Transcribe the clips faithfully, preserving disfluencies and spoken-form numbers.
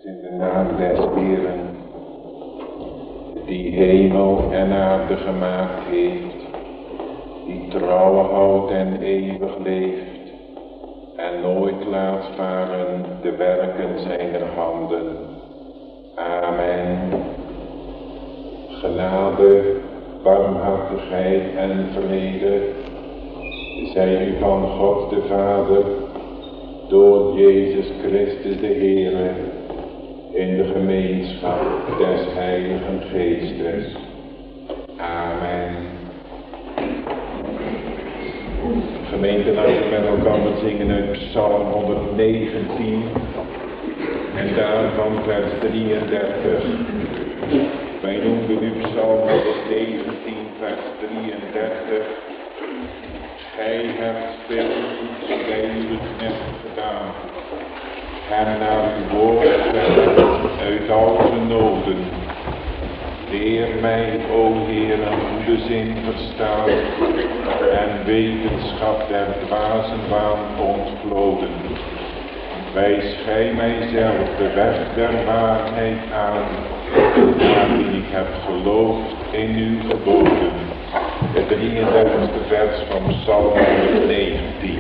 in de naam des Heeren, die hemel en aarde gemaakt heeft, die trouw houdt en eeuwig leeft, en nooit laat varen de werken zijner handen. Amen. Genade, barmhartigheid en vrede zij u van God de Vader, door Jezus Christus de Heere, in de gemeenschap des Heiligen Geestes. Amen. Gemeente, laten we met elkaar zingen uit Psalm honderdnegentien en daarvan vers drieëndertig. Wij noemen nu Psalm honderdnegentien vers drieëndertig. Gij hebt veel goeds bij uw knecht gedaan. Hem naar uw woord brengen uit al zijn noden. Leer mij, o Heer, een goede zin verstaan en wetenschap der dwazen waan ontvloden. Wijs gij mijzelf de weg der waarheid aan, naar wie ik heb geloofd in uw geboden. Het drieëndertigste vers van Psalm honderdnegentien.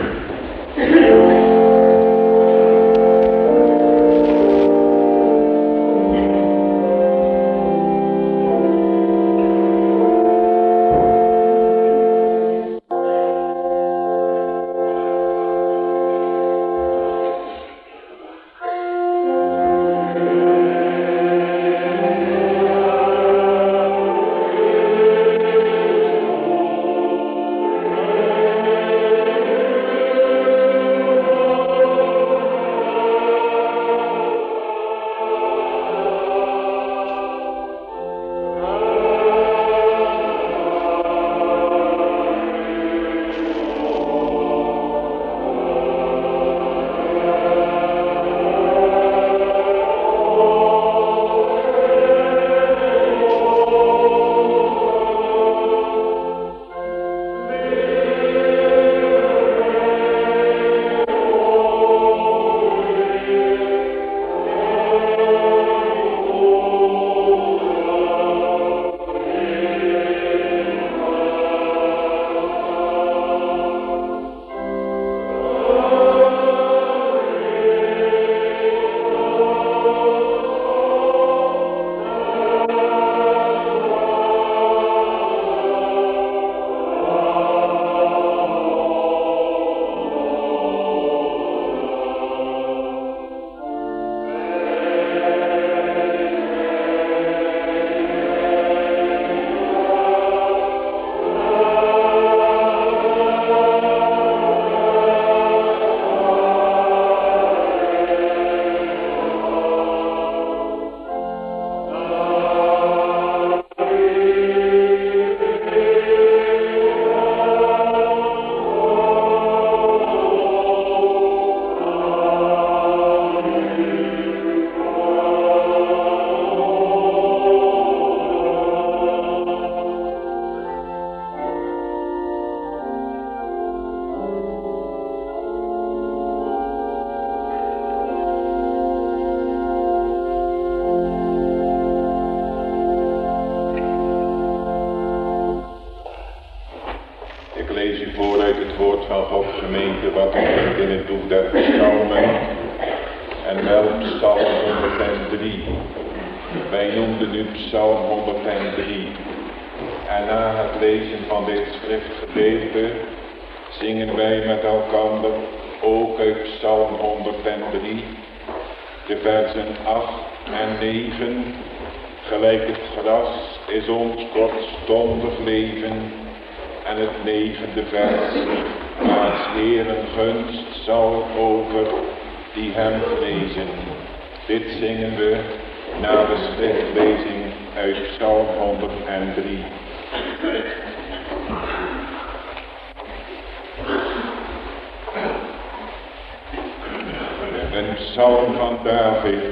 Een psalm van David.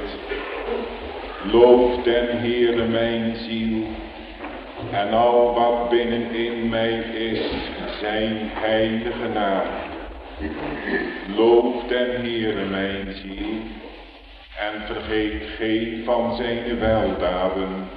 Loof den Heere mijn ziel, en al wat binnenin mij is, zijn heilige naam. Loof den Heere mijn ziel, en vergeet geen van zijn weldaden,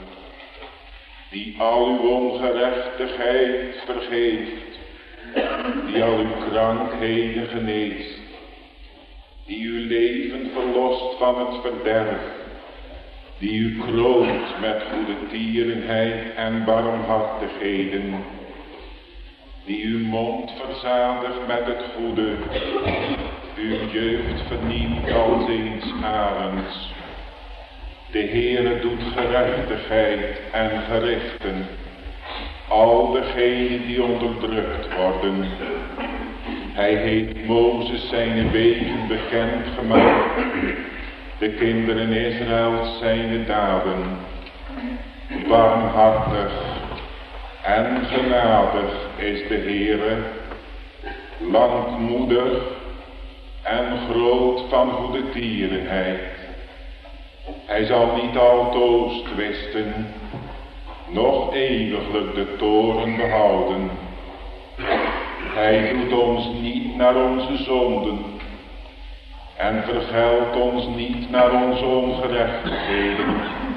die al uw ongerechtigheid vergeeft, die al uw krankheden geneest, die uw leven verlost van het verderf, die u kroont met goede tierenheid en barmhartigheden, die uw mond verzadigt met het goede, uw jeugd vernieuwt als eens arends. De Heere doet gerechtigheid en gerichten, al degenen die onderdrukt worden. Hij heeft Mozes zijn wegen bekend gemaakt, de kinderen Israëls zijn daden. Barmhartig en genadig is de Heere, langmoedig en groot van goede tierenheid. Hij zal niet altoos twisten, noch eeuwiglijk de toorn behouden. Hij doet ons niet naar onze zonden en vergeldt ons niet naar onze ongerechtigheden.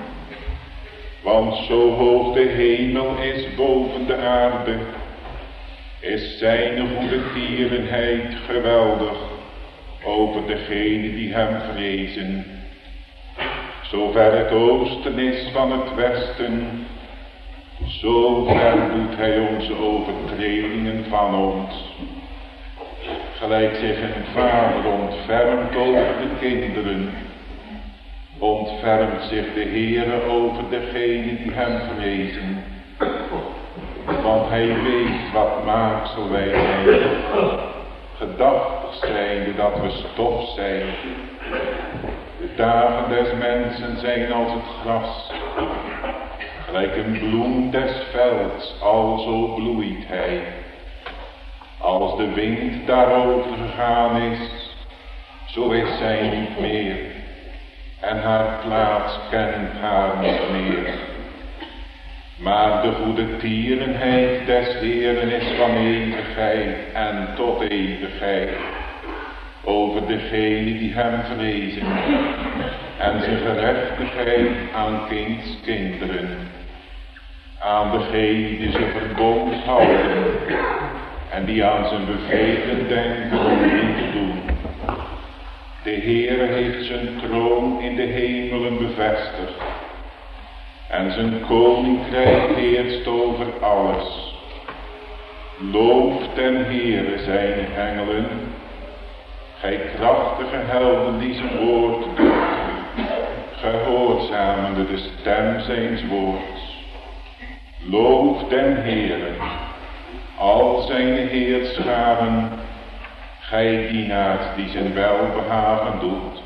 Want zo hoog de hemel is boven de aarde, is zijn goede tierenheid geweldig over degenen die hem vrezen. Zo ver het oosten is van het westen, zo ver doet hij onze overtredingen van ons. Gelijk zich een vader ontfermt over de kinderen, ontfermt zich de Heere over degenen die hem vrezen. Want hij weet wat maaksel wij zijn, gedachtig zijnde dat we stof zijn. De dagen des mensen zijn als het gras, gelijk een bloem des velds, alzo bloeit hij. Als de wind daarover gegaan is, zo is zij niet meer, en haar plaats kent haar niet meer. Maar de goede tierenheid des Heeren is van eeuwigheid en tot eeuwigheid over degenen die hem vrezen, en zijn gerechtigheid aan kindskinderen, aan degenen die zijn verbond houden en die aan zijn bevelen denken om niet te doen. De Heere heeft zijn troon in de hemelen bevestigd en zijn koninkrijk heerst over alles. Loof ten Heere zijn engelen, gij krachtige helden die zijn woord doet, gehoorzamende de stem zijns woords. Loof den Heere, al zijn heerscharen, gij dienaars die zijn welbehagen doet.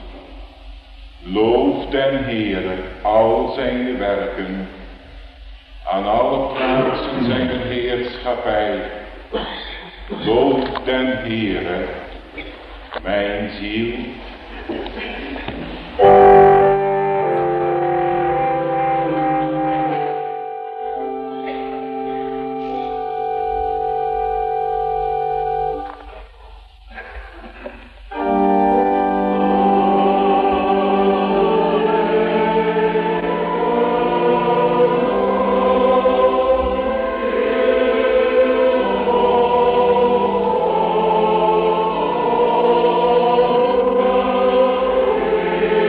Loof den Heere, al zijn werken, aan alle plaatsen zijn heerschappij. Loof den Heere, mijn ziel. Oh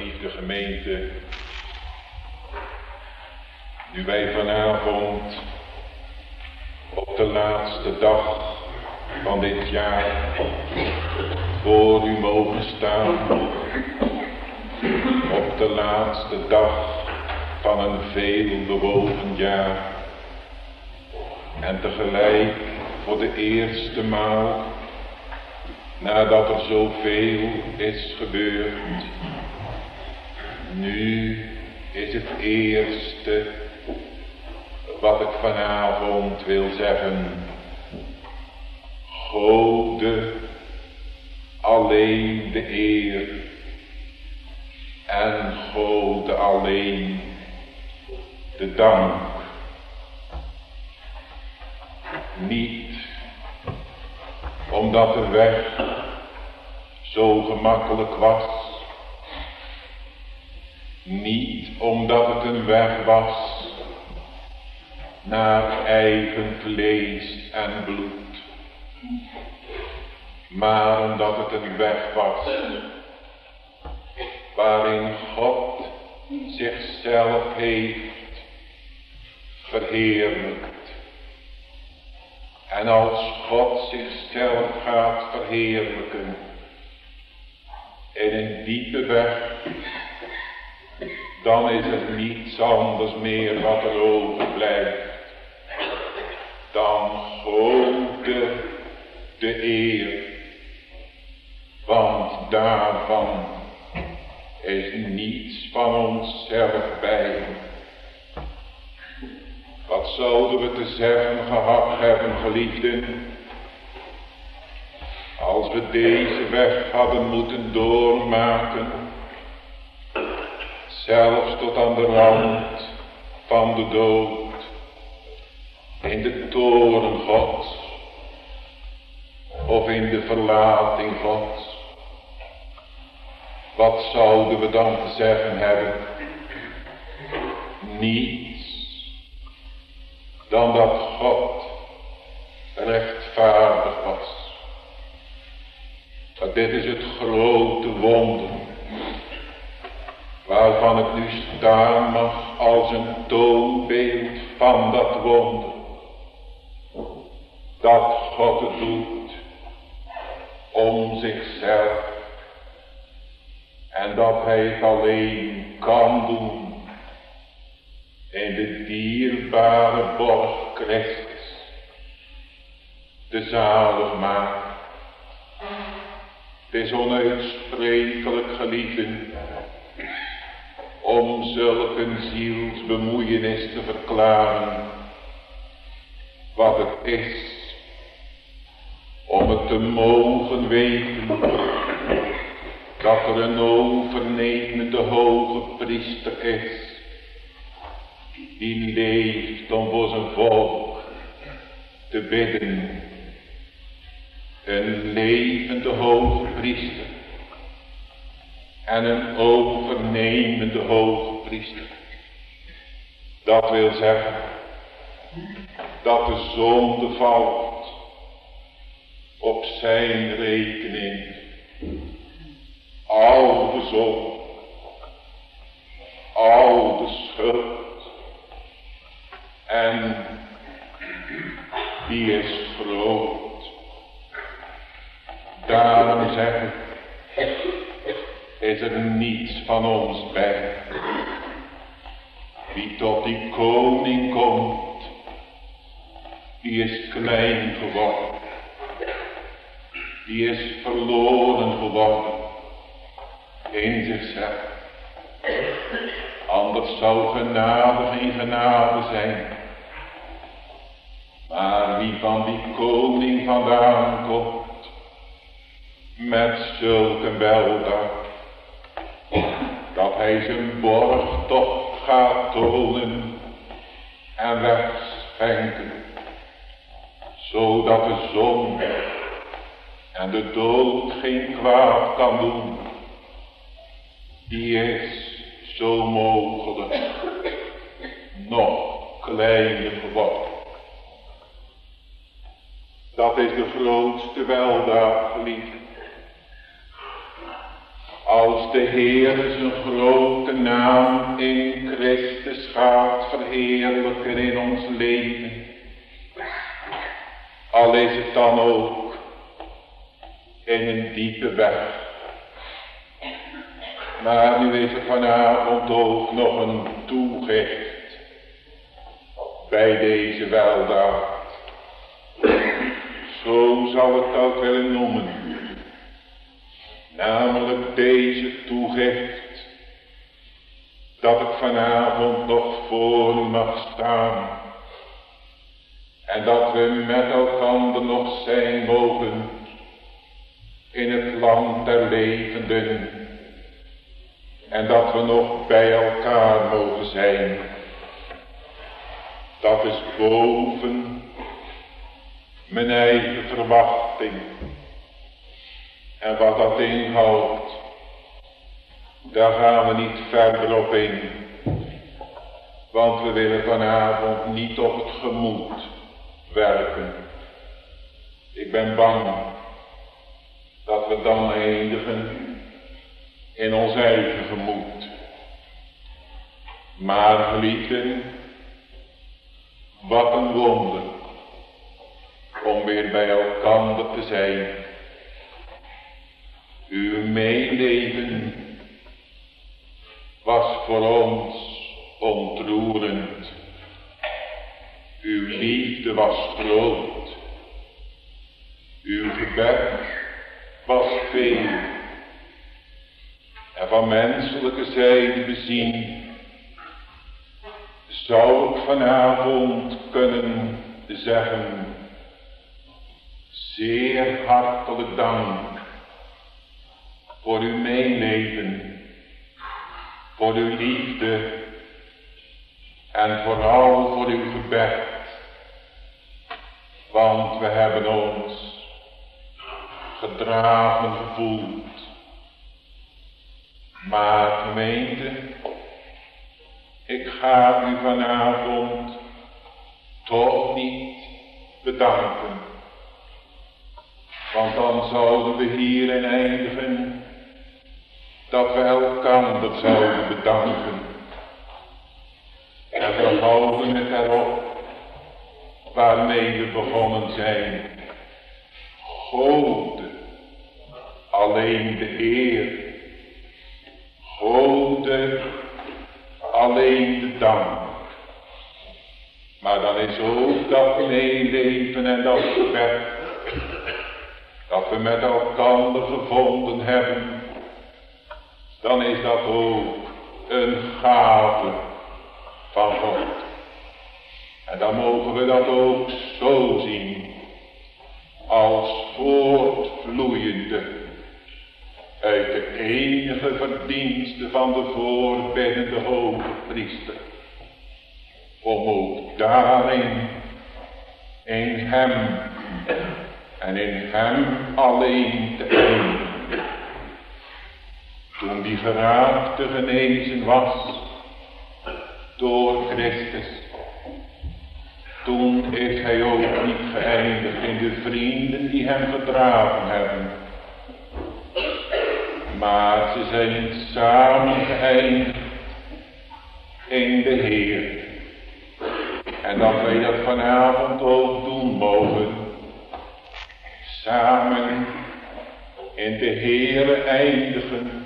geliefde gemeente, nu wij vanavond op de laatste dag van dit jaar voor u mogen staan, op de laatste dag van een veelbewogen jaar, en tegelijk voor de eerste maal, nadat er zoveel is gebeurd, nu is het eerste wat ik vanavond wil zeggen: Gode alleen de eer en Gode alleen de dank. Niet omdat de weg zo gemakkelijk was, niet omdat het een weg was naar eigen vlees en bloed, maar omdat het een weg was waarin God zichzelf heeft verheerlijkt. En als God zichzelf gaat verheerlijken in een diepe weg, dan is er niets anders meer wat er overblijft dan Gode de eer. Want daarvan is niets van onszelf bij. Wat zouden we te zeggen gehad hebben, geliefden, als we deze weg hadden moeten doormaken, zelfs tot aan de rand van de dood, in de toorn Gods, of in de verlating Gods. Wat zouden we dan te zeggen hebben? Niets dan dat God rechtvaardig was. Dat dit is het grote wonder, waarvan ik nu staan mag als een toonbeeld van dat wonder. Dat God het doet om zichzelf, en dat hij het alleen kan doen in de dierbare borg Christus, de zaligmaker. Het is onuitsprekelijk, geliefden, om zulk een zielsbemoeienis te verklaren wat het is, om het te mogen weten dat er een overnemende hoge priester is, die leeft om voor zijn volk te bidden. Een levende hoge priester en een overnemende hoge priester. Dat wil zeggen dat de zonde valt op zijn rekening. Al de zonde, al de schuld, en die is groot. Daarom zeg ik, is er niets van ons bij. Wie tot die koning komt, die is klein geworden. Die is verloren geworden in zichzelf. Anders zou genade geen genade zijn. Maar wie van die koning vandaan komt, met zulke weldaad, dat hij zijn borgtocht gaat tonen en wegschenken, zodat de zonde en de dood geen kwaad kan doen, die is zo mogelijk nog kleiner geworden. Dat is de grootste weldaad, geliefd. als de Heer zijn grote naam in Christus gaat verheerlijken in ons leven. Al is het dan ook in een diepe weg. Maar nu is er vanavond ook nog een toegift bij deze weldaad. Zo zal ik dat willen noemen. Namelijk deze toegift. Dat ik vanavond nog voor u mag staan. En dat we met elkaar nog zijn mogen in het land der levenden. En dat we nog bij elkaar mogen zijn. Dat is boven mijn eigen verwachting. En wat dat inhoudt, daar gaan we niet verder op in. Want we willen vanavond niet op het gemoed werken. Ik ben bang dat we dan eindigen in ons eigen gemoed. Maar geliefden, wat een wonder om weer bij elkaar te zijn. Uw meeleven was voor ons ontroerend. Uw liefde was groot. Uw gebed was veel. En van menselijke zijde bezien zou ik vanavond kunnen zeggen: zeer hartelijk dank voor uw meeleven, voor uw liefde en vooral voor uw gebed. Want we hebben ons gedragen gevoeld. Maar gemeente, ik ga u vanavond toch niet bedanken. Want dan zouden we hierin eindigen dat we elkaar zouden bedanken. En we houden het erop waarmee we begonnen zijn. Gode, alleen de eer. Gode, alleen de dank. Maar dan is ook dat meeleven en dat gebed, dat we met elkaar gevonden hebben, dan is dat ook een gave van God. En dan mogen we dat ook zo zien, als voortvloeiende uit de enige verdienste van de voorbiddende hoge priester. Om ook daarin, in hem en in hem alleen te eindigen. Toen die geraakte genezen was door Christus, toen is hij ook niet geëindigd in de vrienden die hem gedragen hebben. Maar ze zijn samen geëindigd in de Heer. En dat wij dat vanavond ook doen mogen. Samen in de Heere eindigen.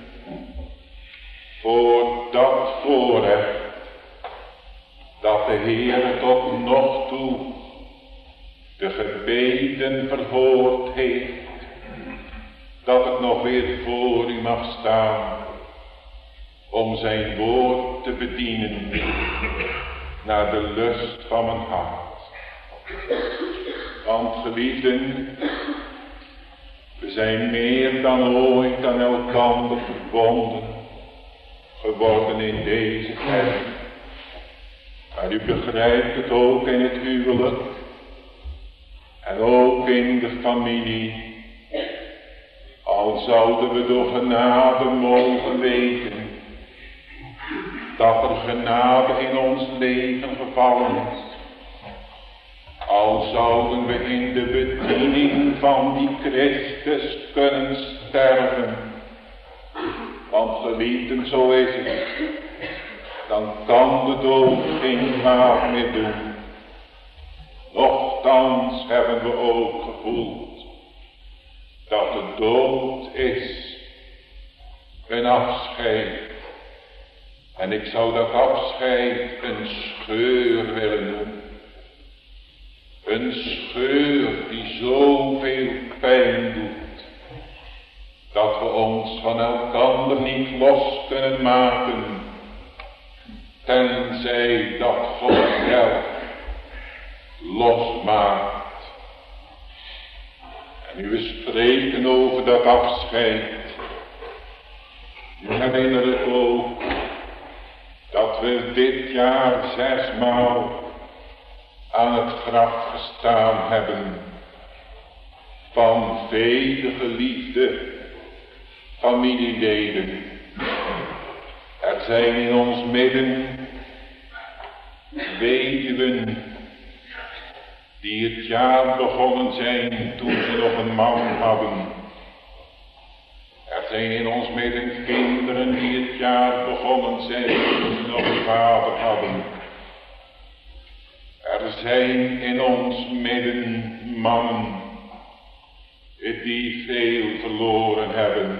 Voor dat voorrecht. Dat de Heere tot nog toe de gebeden verhoord heeft. Dat ik nog weer voor u mag staan. Om zijn woord te bedienen. Naar de lust van mijn hart. Want geliefden, we zijn meer dan ooit aan elkaar verbonden geworden in deze tijd. Maar u begrijpt het ook in het huwelijk en ook in de familie. Al zouden we door genade mogen weten dat er genade in ons leven gevallen is. Al zouden we in de bediening van die Christus kunnen sterven. Want geliefden, zo is het. Dan kan de dood geen kwaad meer doen. Nochtans hebben we ook gevoeld dat de dood is een afscheid. En ik zou dat afscheid een scheur willen noemen. Een scheur die zoveel pijn doet, dat we ons van elkander niet los kunnen maken, tenzij dat God zelf losmaakt. En nu we spreken over dat afscheid, u herinnert ook dat we dit jaar zesmaal aan het graf gestaan hebben van vele geliefde familieleden. Er zijn in ons midden weduwen die het jaar begonnen zijn toen ze nog een man hadden. Er zijn in ons midden kinderen die het jaar begonnen zijn toen ze nog een vader hadden. Er zijn in ons midden mannen die veel verloren hebben.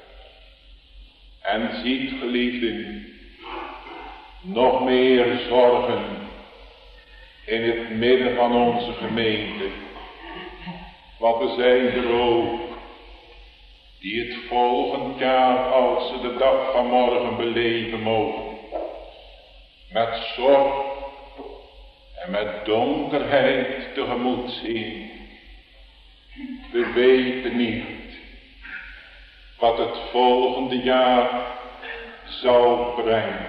En ziet, geliefden, nog meer zorgen in het midden van onze gemeente. Want we zijn er ook die het volgend jaar, als ze de dag van morgen beleven mogen, met zorg en met donkerheid tegemoet zien. We weten niet wat het volgende jaar zal brengen.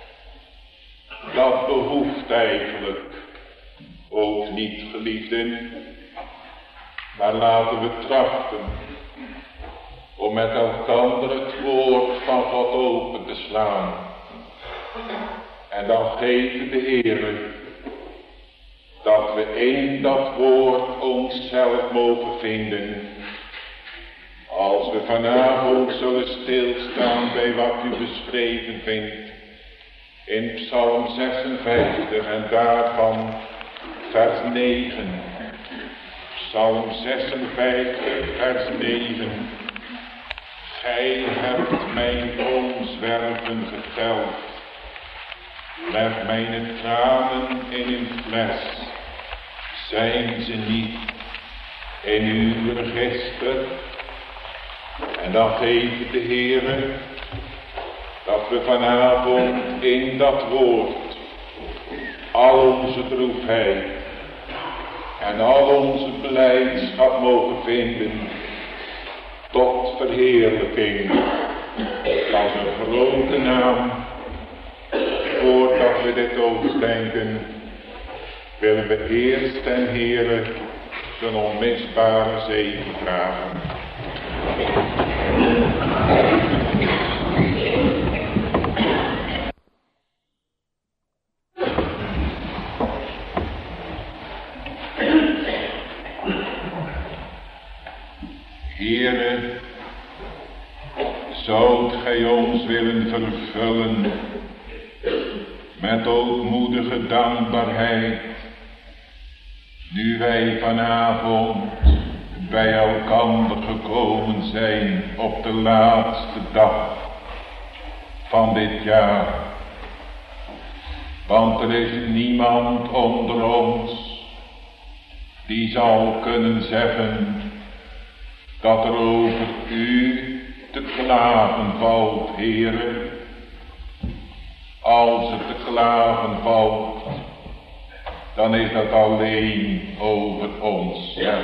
Dat behoeft eigenlijk ook niet, geliefden. Maar laten we trachten om met elkaar het woord van God open te slaan. En dan geven de Heer dat we in dat woord onszelf mogen vinden. Als we vanavond zullen stilstaan bij wat u beschreven vindt in Psalm zesenvijftig en daarvan vers negen. Psalm zesenvijftig vers negen. Gij hebt mijn omzwerven geteld. Leg mijn tranen in een fles. Zijn ze niet in uw register? En dan geeft de Heere dat we vanavond in dat woord al onze droefheid en al onze blijdschap mogen vinden tot verheerlijking van zijn grote naam. Voordat we dit overdenken, willen we eerst ten Heere zijn onmisbare zegen vragen. Heere, zoudt gij ons willen vervullen met ootmoedige dankbaarheid, nu wij vanavond bij elkander gekomen zijn op de laatste dag van dit jaar. Want er is niemand onder ons die zal kunnen zeggen dat er over u te klagen valt, Heere. Als het te klagen valt, dan is dat alleen over onszelf.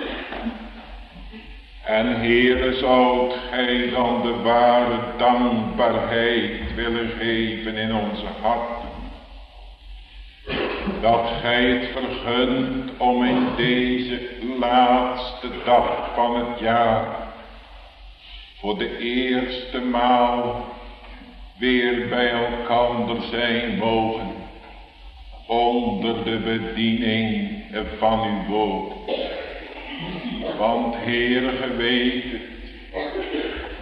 En Heere, zoudt gij dan de ware dankbaarheid willen geven in onze harten, dat gij het vergunt om in deze laatste dag van het jaar voor de eerste maal weer bij elkander zijn mogen onder de bediening van uw woord. Want Heere, ge weet het,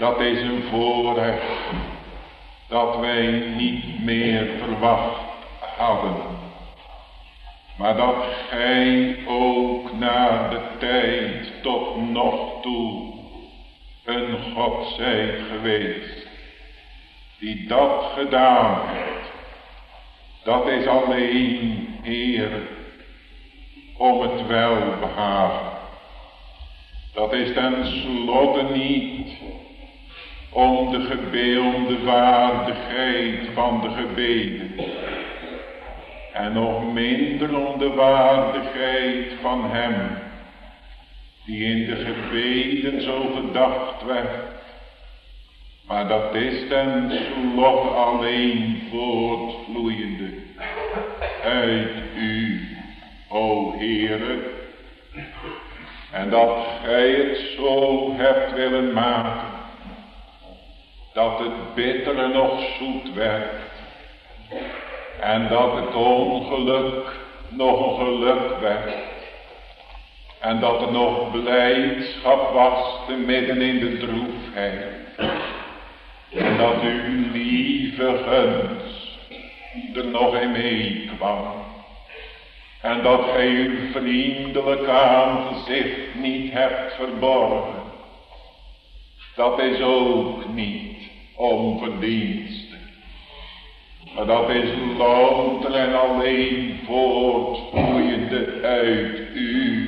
dat is een voorrecht dat wij niet meer verwacht hadden. Maar dat gij ook na de tijd tot nog toe een God zijt geweest, die dat gedaan heeft. Dat is alleen, Heer, om het welbehagen. Dat is ten slotte niet om de gebeelde waardigheid van de gebeden. En nog minder om de waardigheid van hem, die in de gebeden zo gedacht werd. Maar dat is ten slotte alleen voortvloeiende uit u, o Heere. En dat gij het zo hebt willen maken, dat het bittere nog zoet werd. En dat het ongeluk nog een geluk werd. En dat er nog blijdschap was te midden in de droefheid. En dat uw lieve gunst er nog in meekwam. En dat gij uw vriendelijk aangezicht niet hebt verborgen. Dat is ook niet onverdienste. Maar dat is louter en alleen voortvloeiende uit u.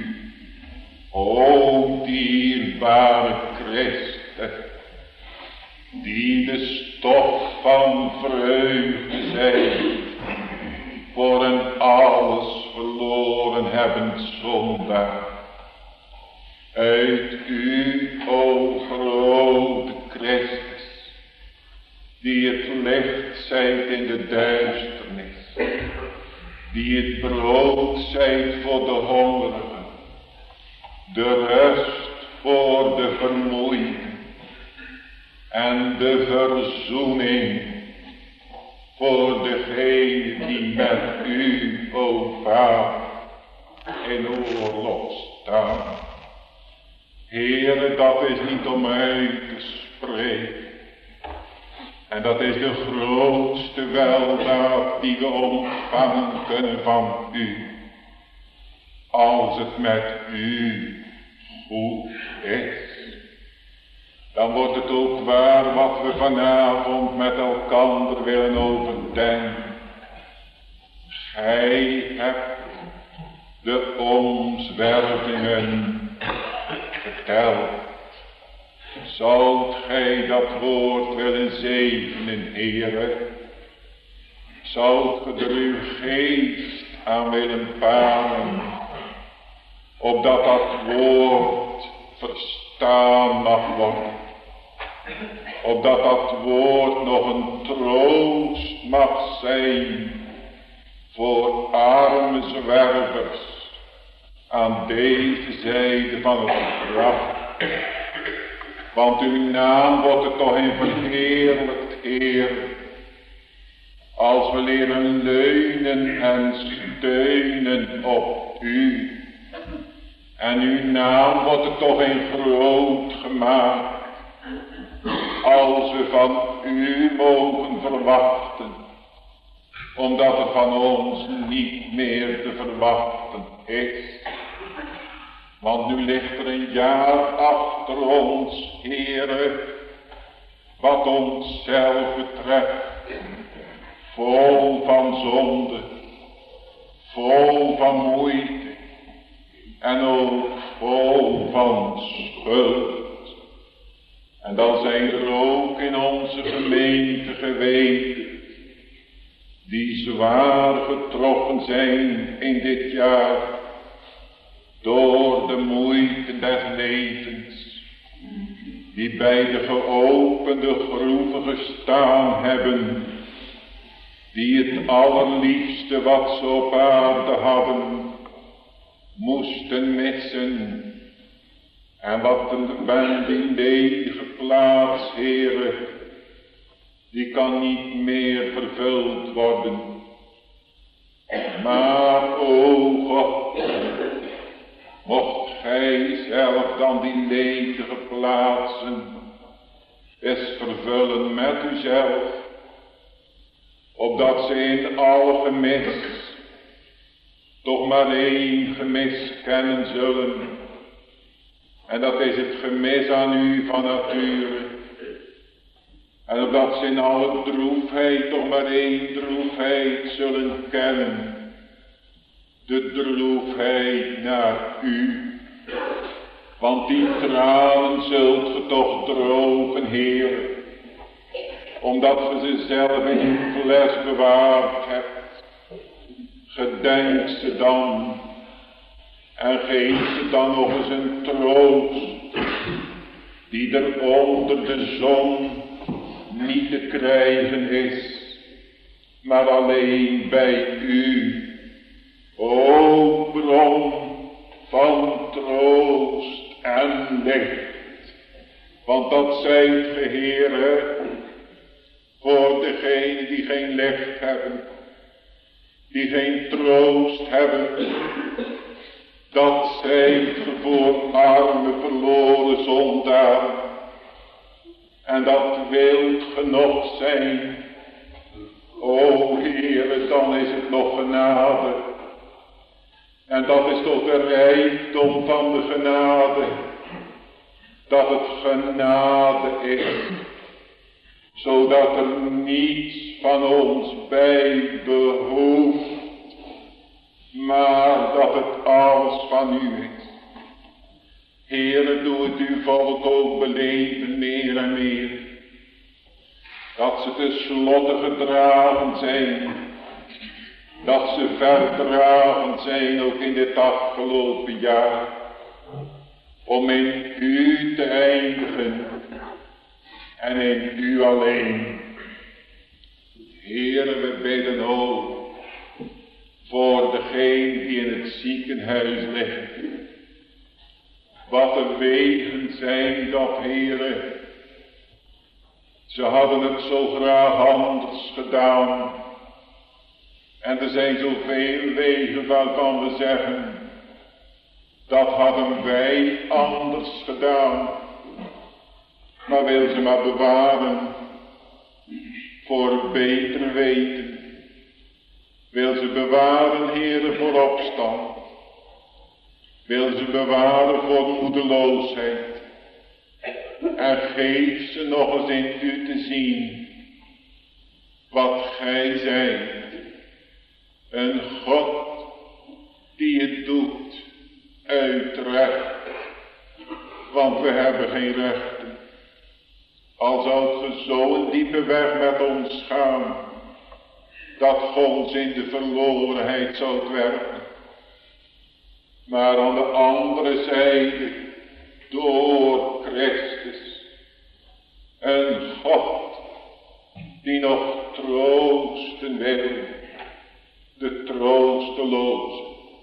O dierbare Christus, die de stof van vreugde zijt voor een alles verloren hebbend zondaar. Uit u, o grote Christus, die het licht zijt in de duisternis, die het brood zijt voor de hongerigen, de rust voor de vermoeiden en de verzoening voor degene die met u, o Vader, in oorlog staan. Heere, dat is niet om uit te spreken. En dat is de grootste weldaad die we ontvangen kunnen van u. Als het met u goed is, dan wordt het ook waar wat we vanavond met elkander willen overdenken. Gij hebt de omzwervingen verteld. Zoudt gij dat woord willen zegenen, Heere? Zoudt ge er uw geest aan willen paren, opdat dat woord verstaan mag worden, opdat dat woord nog een troost mag zijn voor arme zwervers aan deze zijde van het graf. Want uw naam wordt er toch in verheerlijkt, Heer, als we leren leunen en steunen op u. En uw naam wordt er toch in groot gemaakt, als we van u mogen verwachten, omdat er van ons niet meer te verwachten is. Want nu ligt er een jaar achter ons, Heere, wat ons zelf betreft, vol van zonde, vol van moeite en ook vol van schuld. En dan zijn er ook in onze gemeente geweten die zwaar getroffen zijn in dit jaar door de moeite des levens, die bij de geopende groeven gestaan hebben, die het allerliefste wat ze op aarde hadden, moesten missen. En wat de die ledige plaats, Heere, die kan niet meer vervuld worden. Maar, o God, mocht gij zelf dan die ledige plaatsen is vervullen met uzelf, opdat ze in alle gemis toch maar één gemis kennen zullen. En dat is het gemis aan u van nature. En opdat ze in alle droefheid toch maar één droefheid zullen kennen. De droefheid naar u. Want die tranen zult ge toch drogen, Heer. Omdat ge ze zelf in uw fles bewaard hebt. Gedenk ze dan. En geef ze dan nog eens een troost. Die er onder de zon niet te krijgen is. Maar alleen bij u. O bron van troost en licht. Want dat zijt ge, Heere, voor degenen die geen licht hebben. Die geen troost hebben. Dat zijt ge voor arme verloren zondaren. En dat wilt ge nog zijn. O Heere, dan is het nog genade. En dat is toch de rijkdom van de genade. Dat het genade is. Zodat er niets van ons bij behoeft. Maar dat het alles van u is. Heere, doe het uw volk ook beleven meer en meer. Dat ze tenslotte gedragen zijn. Dat ze verdragen zijn ook in dit afgelopen jaar. Om in u te eindigen. En in u alleen. Heere, we bidden ook. Voor degene die in het ziekenhuis ligt. Wat de wegen zijn dat, Heere. Ze hadden het zo graag anders gedaan. En er zijn zoveel wegen waarvan we zeggen. Dat hadden wij anders gedaan. Maar wil ze maar bewaren. Voor beter weten. Wil ze bewaren, Heere, voor opstand. Wil ze bewaren voor moedeloosheid. En geef ze nog eens in u te zien. Wat gij zijt. Een God die het doet uit recht. Want we hebben geen rechten. Al zou ge zo een diepe weg met ons gaan. Dat ge ons in de verlorenheid zou werpen. Maar aan de andere zijde, door Christus, een God die nog troosten wil, de troosteloze.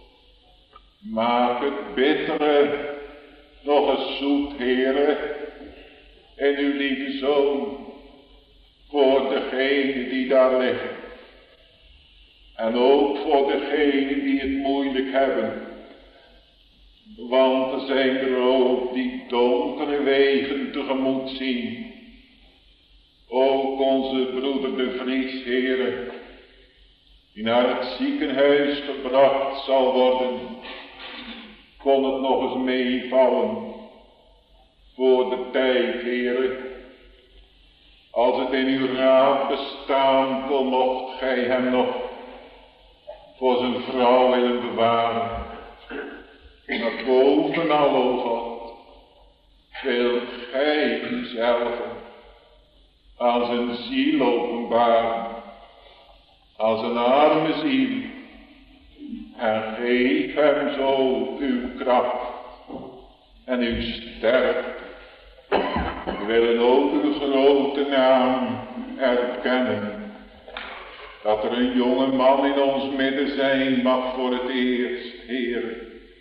Maak het bittere nog eens zoet, Heere, in uw lieve Zoon, voor degenen die daar liggen. En ook voor degenen die het moeilijk hebben. Want er zijn er ook die donkere wegen tegemoet zien. Ook onze broeder de Vries, Heere, die naar het ziekenhuis gebracht zal worden. Kon het nog eens meevallen voor de tijd, Heere. Als het in uw raad bestaan kon, mocht gij hem nog voor zijn vrouw willen bewaren. Maar bovenal, o God, wilt gij uzelf aan zijn ziel openbaren, als een arme ziel, en geef hem zo uw kracht en uw sterkte. We willen ook uw grote naam erkennen. Dat er een jonge man in ons midden zijn mag voor het eerst, Heer.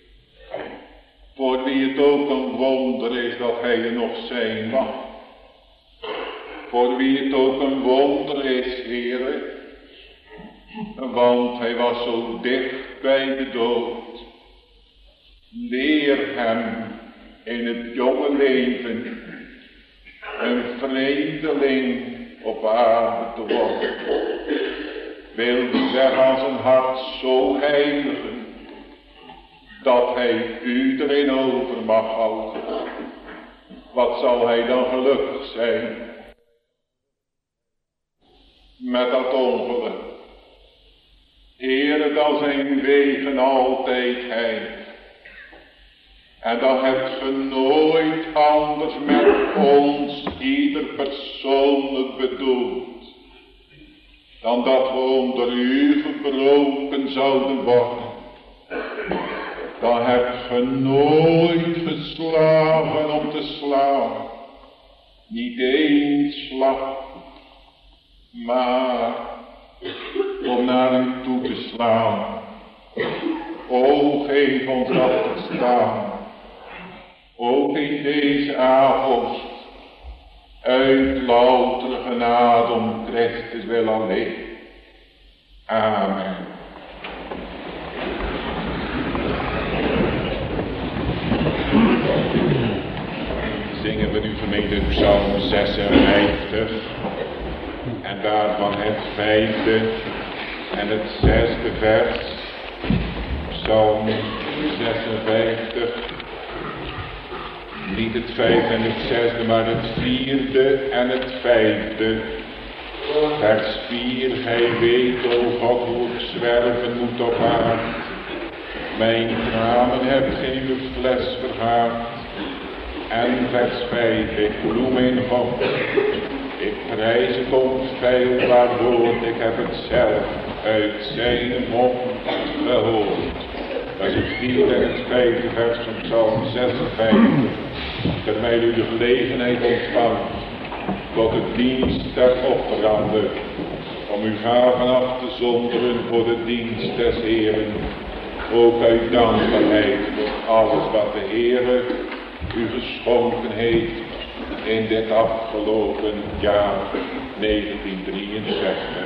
Voor wie het ook een wonder is dat hij er nog zijn mag. Voor wie het ook een wonder is, Heer. Want hij was zo dicht bij de dood. Leer hem in het jonge leven een vreemdeling op aarde te worden. Wil die weg aan zijn hart zo heiligen, dat hij u erin over mag houden. Wat zal hij dan gelukkig zijn met dat ongeluk. Heere, dat zijn wegen altijd heil. En dat hebt ge nooit anders met ons, ieder persoonlijk bedoeld, dan dat we onder u gebroken zouden worden. Dan hebt ge nooit geslagen om te slaan, niet één slag, maar om naar hem toe te slaan. O, geef ons dat te staan. Ook in deze avond, uit loutere genade om Christus wil alleen. Amen. Zingen we nu gemeente Psalm zesenvijftig en daarvan het vijfde en het zesde vers. Psalm zesenvijftig. Niet het vijfde en het zesde, maar het vierde en het vijfde. Vers vier, gij weet, o God, hoe ik zwerven moet op aard. Mijn tranen hebt geen uw fles vergaard. En vers vijf, ik roem in God. Ik prijs het onfeilbaar woord, ik heb het zelf uit zijn mond gehoord. Dat is het vierde en het vijfde vers van Psalm zesenvijftig. Terwijl u de gelegenheid ontvangt tot de dienst der offeranden, om uw gaven af te zonderen voor de dienst des Heeren, ook uit dankbaarheid voor alles wat de Heere u geschonken heeft in dit afgelopen jaar negentien drieënzestig.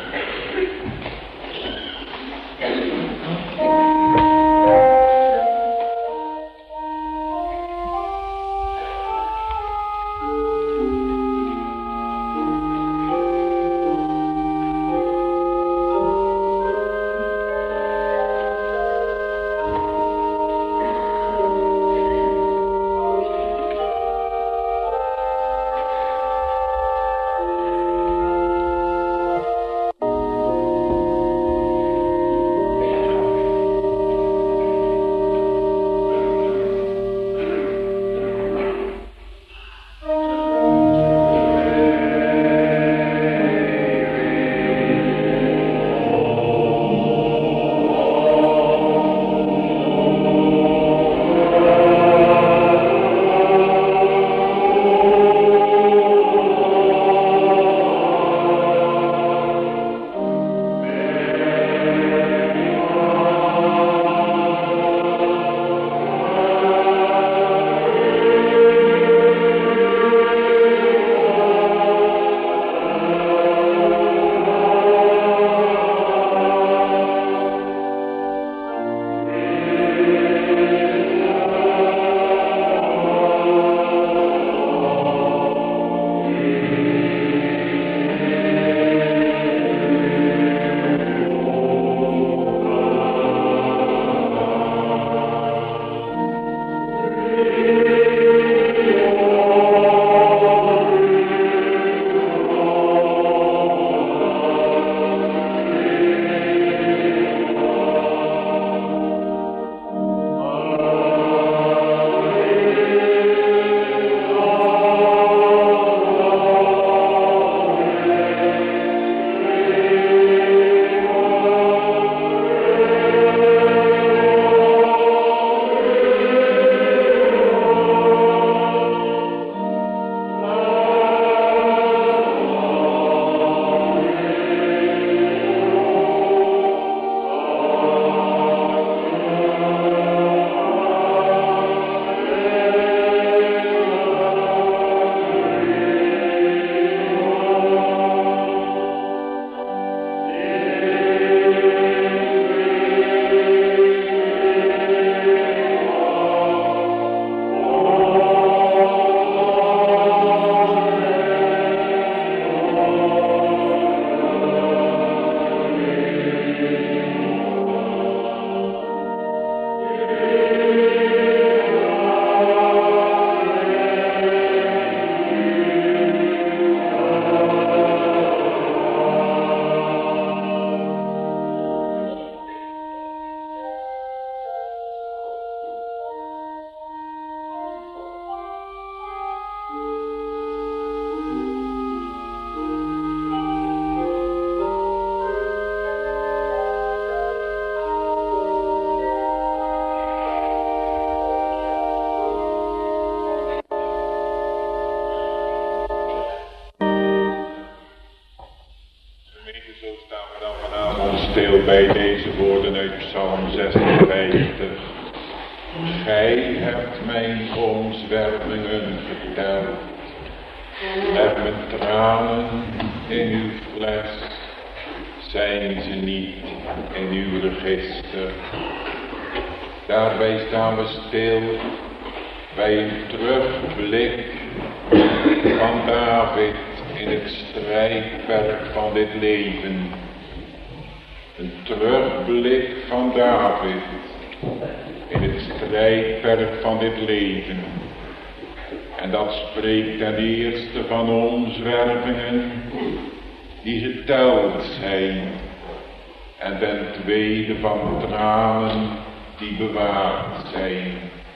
stil bij deze woorden uit Psalm zesenvijftig. Gij hebt mijn omzwervingen geteld. Met mijn tranen in uw fles zijn ze niet in uw register. Daarbij staan we stil bij een terugblik van David in het strijdperk van dit leven. Een terugblik van David in het strijdperk van dit leven. En dat spreekt ten eerste van omzwervingen die geteld zijn. En ten tweede van tranen die bewaard zijn.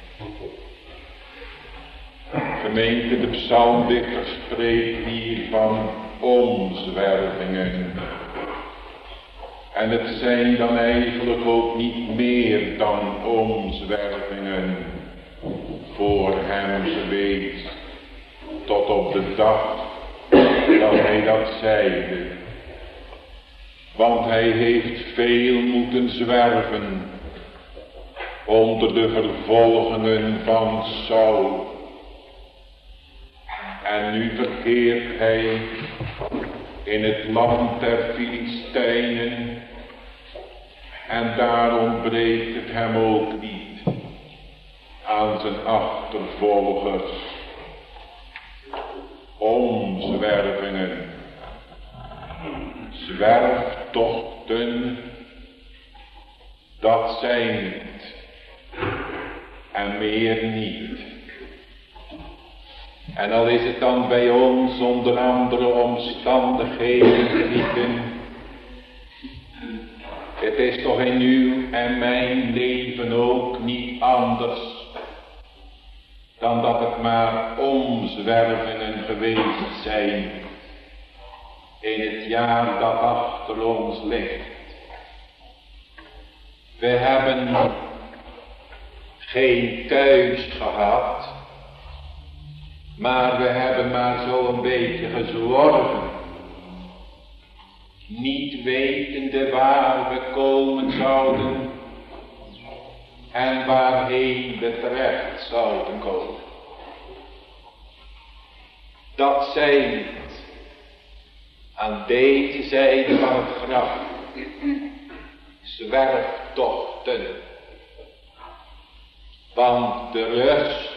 Gemeente, de psalmdichter spreekt hier van omzwervingen. En het zijn dan eigenlijk ook niet meer dan omzwervingen voor hem geweest, tot op de dag dat hij dat zeide. Want hij heeft veel moeten zwerven onder de vervolgingen van Saul. En nu verkeert hij in het land der Filistijnen. En daar ontbreekt het hem ook niet aan zijn achtervolgers. Omzwervingen, zwerftochten, dat zijn het en meer niet. En al is het dan bij ons onder andere omstandigheden geliefden, het is toch in uw en mijn leven ook niet anders dan dat het maar omzwervingen geweest zijn in het jaar dat achter ons ligt. We hebben geen thuis gehad, maar we hebben maar zo een beetje gezworven, niet wetende waar we komen zouden en waarheen we terecht zouden komen. Dat zijn het aan deze zijde van het graf zwerftochten, want de rust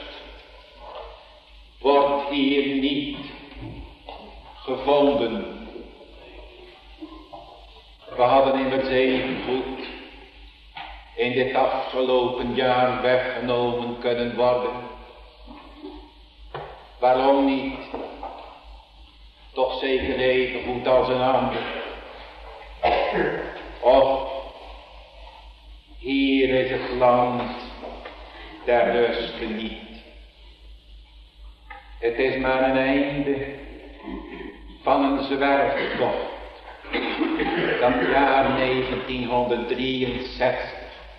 wordt hier niet gevonden. We hadden immers evengoed in dit afgelopen jaar weggenomen kunnen worden. Waarom niet? Toch zeker even goed als een ander. Och, hier is het land der rust niet. Het is maar een einde van een zwerftocht. Dat jaar negentienhonderddrieënzestig.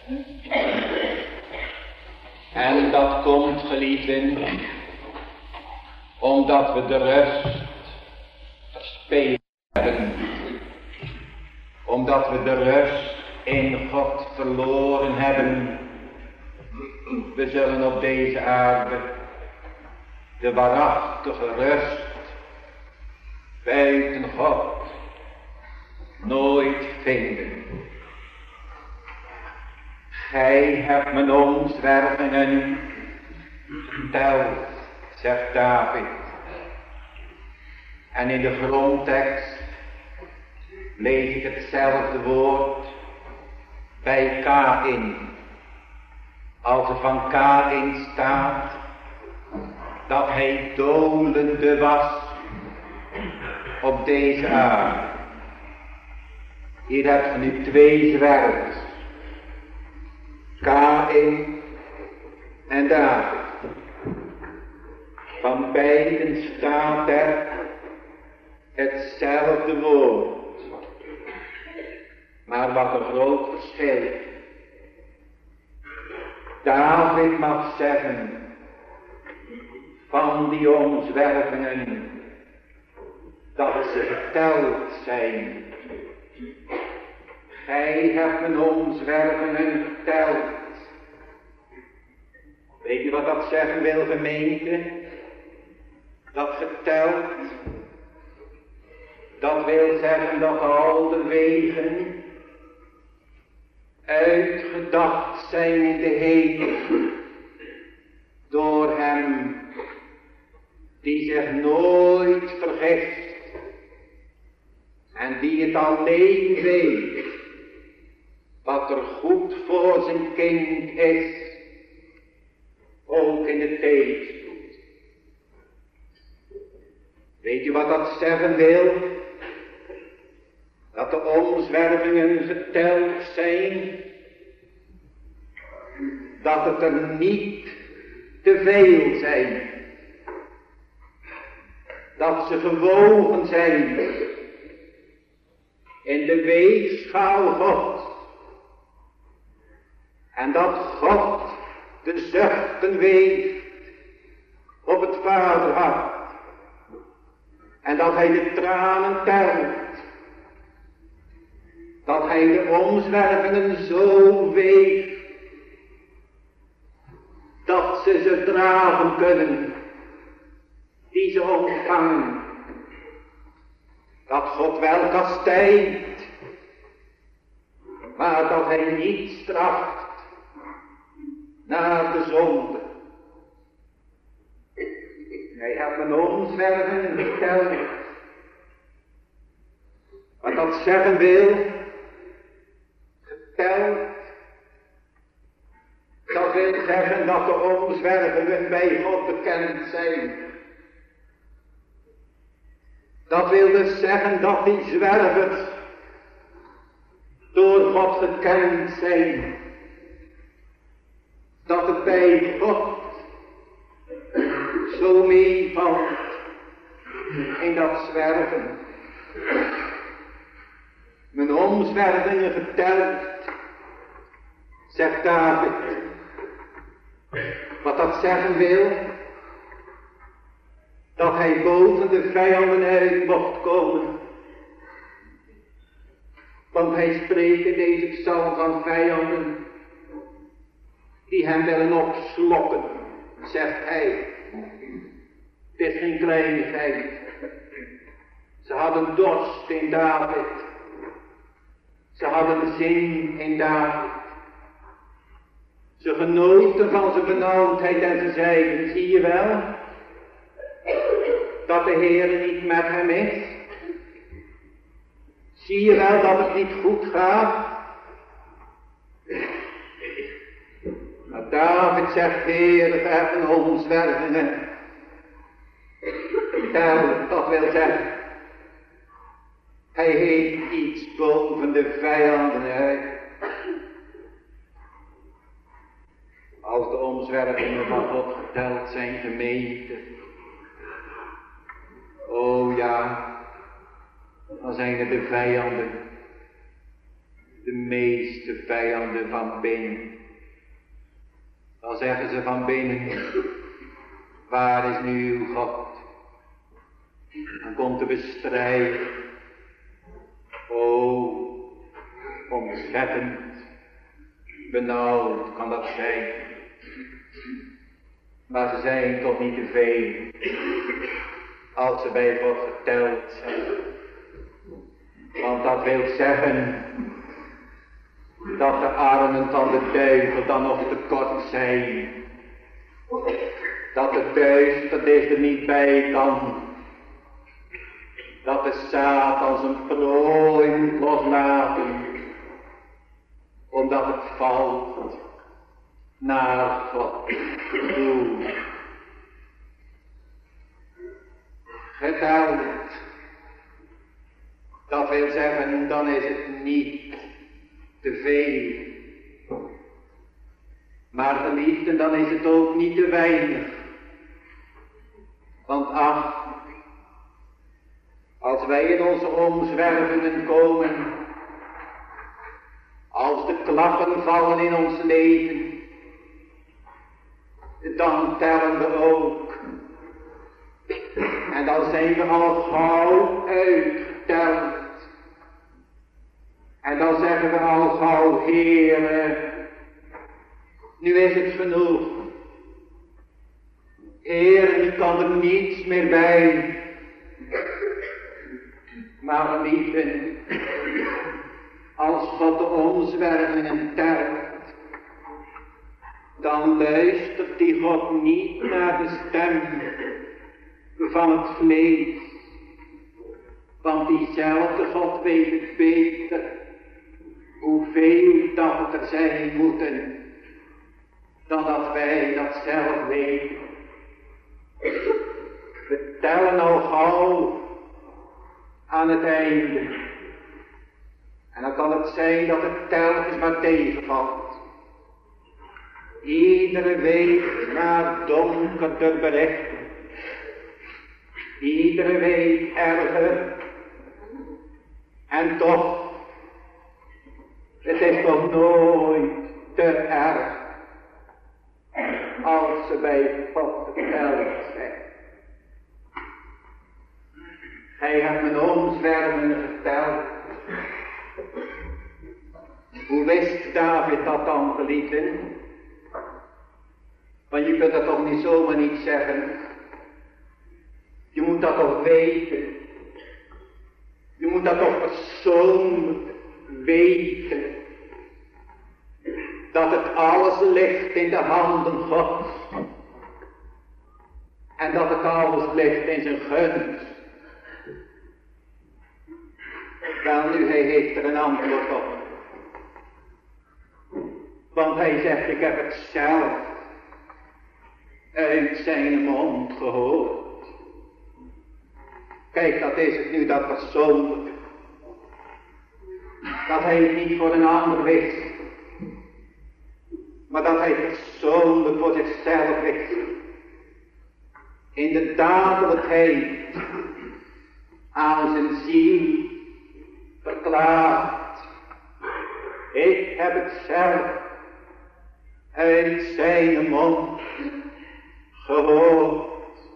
En dat komt, geliefden, omdat we de rust verspelen hebben. Omdat we de rust in God verloren hebben. We zullen op deze aarde de waarachtige rust buiten God nooit vinden. Gij hebt mijn omzwervingen geteld, zegt David. En in de grondtekst lees ik hetzelfde woord bij Kaïn. Als er van Kaïn staat dat hij dolende was op deze aarde. Hier heb je nu twee zwervers, Kaïn en David. Van beiden staat er hetzelfde woord. Maar wat een groot verschil. David mag zeggen van die omzwervingen dat ze geteld zijn. Gij hebt mijn omzwervingen geteld. Weet u wat dat zeggen wil, gemeente? Dat geteld, dat wil zeggen dat al de wegen uitgedacht zijn in de hemel door hem die zich nooit vergist en die het alleen weet wat er goed voor zijn kind is, ook in de tegenspoed. Weet u wat dat zeggen wil? Dat de omzwervingen geteld zijn, dat het er niet te veel zijn, dat ze gewogen zijn in de weegschaal God, en dat God de zuchten weegt op het vaderhart, en dat hij de tranen telt, dat hij de omzwervingen zo weegt dat ze ze dragen kunnen, die ze ontvangen. Dat God wel kastijdt, maar dat hij niet straft naar de zonde. Hij heeft mijn omzwervingen geteld. Wat dat zeggen wil, geteld, dat wil zeggen dat de omzwervingen bij God bekend zijn. Dat wil dus zeggen dat die zwervers door God gekend zijn. Dat het bij God zo meevalt in dat zwerven. Mijn omzwervingen geteld, zegt David. Wat dat zeggen wil, dat hij boven de vijanden uit mocht komen. Want hij spreekt in deze psalm van vijanden die hem willen opslokken, zegt hij. Het is geen kleinigheid. Ze hadden dorst in David. Ze hadden zin in David. Ze genoten van zijn benauwdheid en ze zeiden, zie je wel, dat de Heer niet met hem is? Zie je wel dat het niet goed gaat? Maar David zegt, Heer, we hebben omzwervingen. Tel, dat wil zeggen, hij heeft iets boven de vijanden uit. Als de omzwervingen van God geteld zijn, gemeente. Oh ja, dan zijn het de vijanden. De meeste vijanden van binnen. Dan zeggen ze van binnen, waar is nu uw God? Dan komt de bestrijding. Oh, ontzettend benauwd kan dat zijn. Maar ze zijn toch niet te veel als ze bij God geteld zijn. Want dat wil zeggen dat de armen van de duivel dan nog te kort zijn. Dat de duisternis er niet bij kan. Dat de Satan zijn prooi moet loslaten. Omdat het valt naar God toe. Geteld. Dat wil zeggen, dan is het niet te veel. Maar geliefden, dan is het ook niet te weinig. Want ach, als wij in onze omzwervingen komen, als de klappen vallen in ons leven, dan tellen we ook. En dan zijn we al gauw uitgeteld. En dan zeggen we al gauw, Heere, nu is het genoeg. Heer, nu kan er niets meer bij. Maar lieve, als God de omzwervingen telt, dan luistert die God niet naar de stem van het vlees. Want diezelfde God weet het beter, hoeveel dat het er zijn moeten, dan dat wij dat zelf weten. We tellen al gauw aan het einde. En dan kan het zijn dat het telkens maar tegenvalt. Iedere week naar donkerder berichten. Iedere week erger. En toch, het is toch nooit te erg als ze bij God verteld zijn. Gij hebt mijn omzwervingen verteld. Hoe wist David dat dan, geliefden? Want je kunt dat toch niet zomaar niet zeggen. Je moet dat toch weten. Je moet dat toch persoonlijk weten. Dat het alles ligt in de handen Gods. En dat het alles ligt in zijn gunst. Wel nu, hij heeft er een antwoord op. Want hij zegt, ik heb het zelf uit zijn mond gehoord. Kijk, dat is het nu, dat persoonlijke. Dat hij het niet voor een ander wist. Maar dat hij persoonlijk voor zichzelf wist. In de dadelijkheid aan zijn ziel verklaart. Ik heb het zelf uit zijn mond gehoord.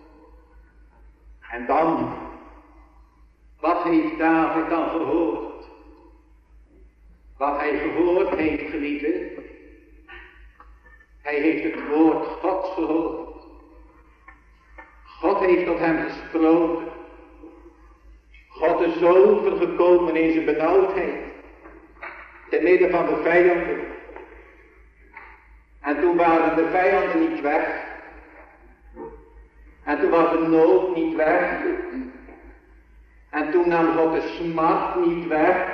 En dan, wat heeft David dan gehoord? Wat hij gehoord heeft, geliefden. Hij heeft het woord Gods gehoord. God heeft tot hem gesproken. God is overgekomen in zijn benauwdheid. Te midden van de vijanden. En toen waren de vijanden niet weg. En toen was de nood niet weg. En toen nam God de smart niet weg.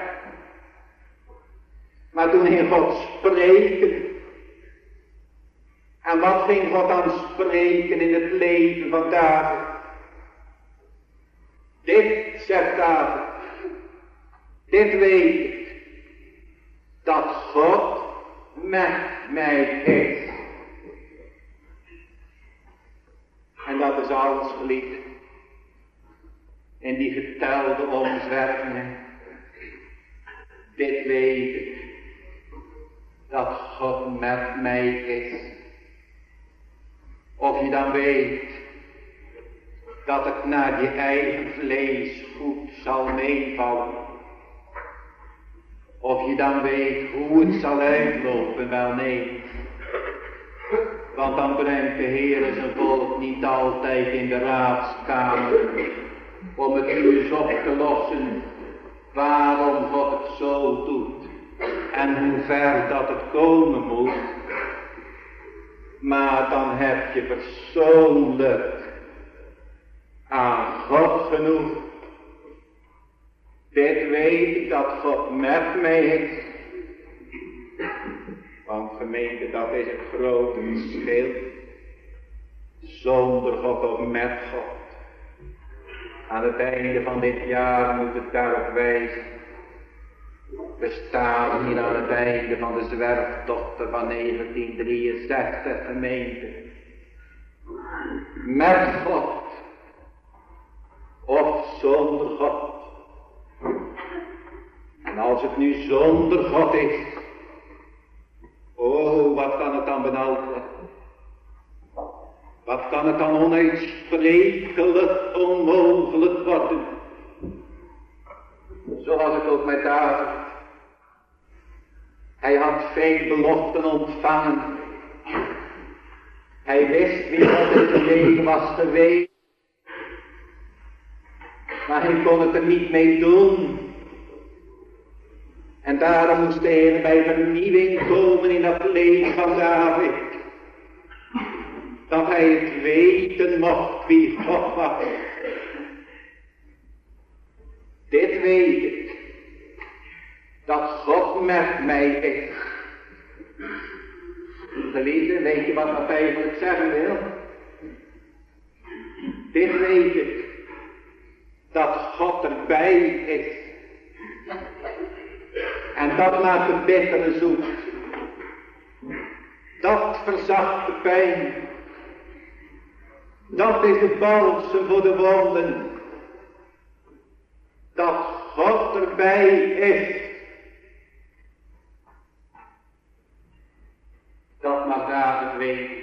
Maar toen ging God spreken. En wat ging God dan spreken in het leven van David? Dit, zegt David, dit weet ik, dat God met mij is. En dat is alles, geliefd. In die getelde omzwervingen. Dit weet ik, dat God met mij is. Of je dan weet dat het naar je eigen vlees goed zal meevallen. Of je dan weet hoe het zal uitlopen, wel nee. Want dan brengt de Heer zijn volk niet altijd in de raadskamer om het nu eens op te lossen waarom God het zo doet en hoe ver dat het komen moet. Maar dan heb je persoonlijk aan God genoeg. Dit weet ik, dat God met mij is. Want gemeente, dat is het grote verschil. Zonder God of met God. Aan het einde van dit jaar moet het daarop wijzen. We staan hier aan het einde van de zwerftochten van negentien drieënzestig, gemeente. Met God. Of zonder God. En als het nu zonder God is. Oh, wat kan het dan benauwd worden? Wat kan het dan onuitsprekelijk onmogelijk worden? Zoals ik ook met David Hij had veel beloften ontvangen. Hij wist wie wat in zijn leven was geweest. Maar hij kon het er niet mee doen. En daarom moest de Heer bij vernieuwing komen in dat leven van David. Dat hij het weten mocht wie God was. Dit weet ik. Dat God met mij is. Geliefde, weet je wat dat eigenlijk zeggen wil? Dit weet ik. Dat God erbij is. En dat maakt het bittere zoet. Dat verzacht de pijn. Dat is de balsem voor de wonden. Dat God erbij is. Dat mag David weten.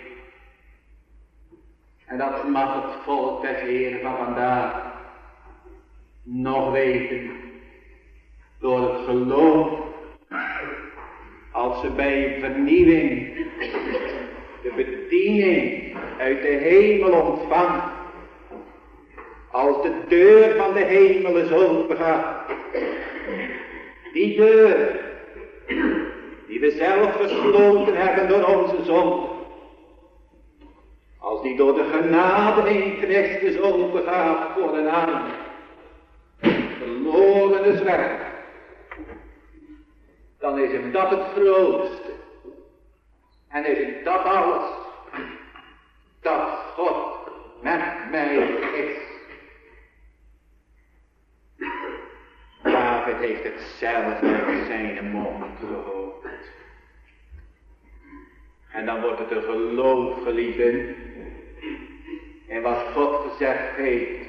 En dat mag het volk des Heeren van vandaag nog weten. Door het geloof. Als ze bij vernieuwing de bediening uit de hemel ontvangen. Als de deur van de hemel is opengegaan. Die deur die we zelf gesloten hebben door onze zonde. Als die door de genade in Christus opengaat voor een aan. Verloren is weg. Dan is hem dat het grootste. En is hem dat alles. Dat God met mij is. David heeft het zelf uit zijn mond gehoord. En dan wordt het een geloof, geliefden. En wat God gezegd heeft.